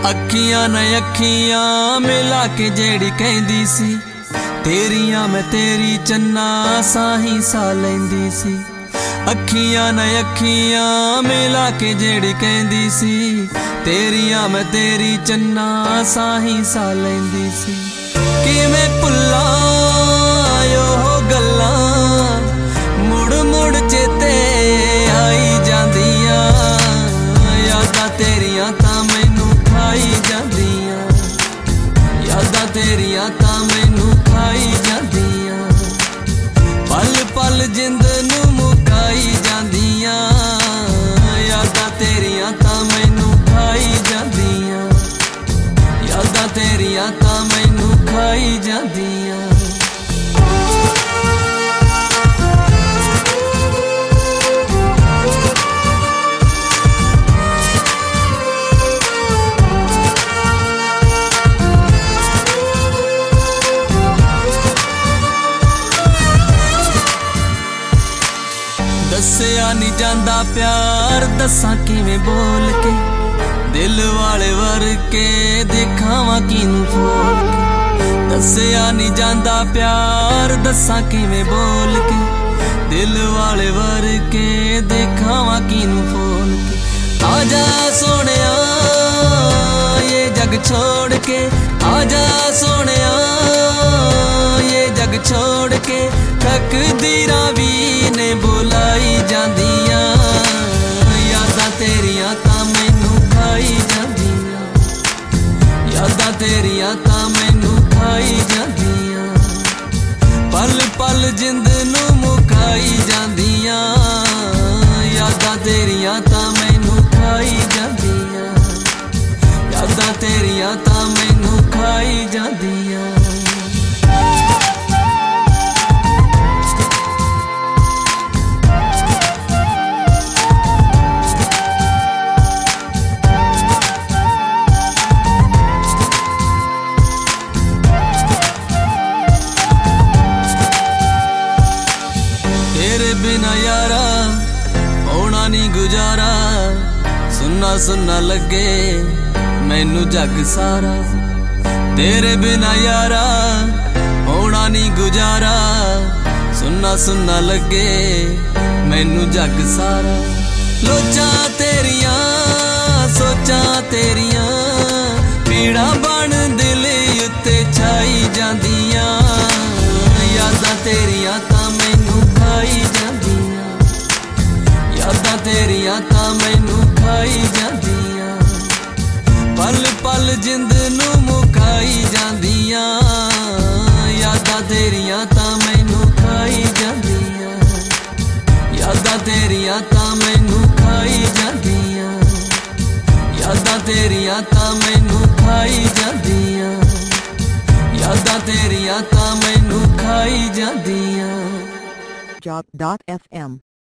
अखियां न अखियां मिला के जेड़ी कहंदी सी, तेरियां मैं तेरी चन्ना साही सा लैंदी सी। अखियां न अखियां मिला के जेड़ी कहंदी सी, तेरियां मैं तेरी चन्ना साही सा लैंदी सी। किवें भुल्ला यो गल्लां मुड़ मुड़ चेते आई जांदियां, यादां तेरियां तां मैनू खाई जांदियां, यादां तेरियां तां मैनू खाई जांदियां। पल पल जिंद नू मुकाई जांदियां, यादां तेरियां तां मैनू खाई जांदियां, यादां तेरियां तां मैनू खाई जांदियां। दस्सिया नहीं जांदा प्यार दस्सां किवें बोल के, दिल वाले वर के दिखावां किनू फोल के। दस्सिया नहीं जांदा प्यार दस्सां किवें बोल के, दिल वाले वर के दिखावां किनू फोल के। आजा सोहणिया ये जग छोड़ के, आजा सोहणिया ये जग छोड़ के। तकदीरां वी ने बुलाई जांदियां, यादां तेरियां तां मैनू खाई जांदियां, यादां तेरियां तां मैनू खाई जांदियां। पल पल जिंद नू मुकाई जांदियां, यादां तेरियां तां मैनू खाई जांदियां, यादां तेरियां तां मैनू खाई जांदियां। बिना यारा होना नहीं गुजारा, सुनना सुनना लगे मैनू जग सारा। तेरे बिना यारा होना नहीं गुजारा, सुनना सुनना लगे मैनू जग सारा। लोचां तेरियां सोचां तेरियां पीड़ा बन दिल उत्ते छाई जांदियां, यादां तेरियां तां मैनू खाई जांदियां, यादां तेरियां तां मैनू खाई जांदियां। पल पल जिंद नू मुकाई जांदियां, यादां तेरियां तां मैनू खाई जांदियां, यादां तेरियां तां मैनू खाई जांदियां, यादां तेरियां तां मैनू खाई जांदियां, यादां तेरियां तां मैनू खाई जांदियां। Job.fm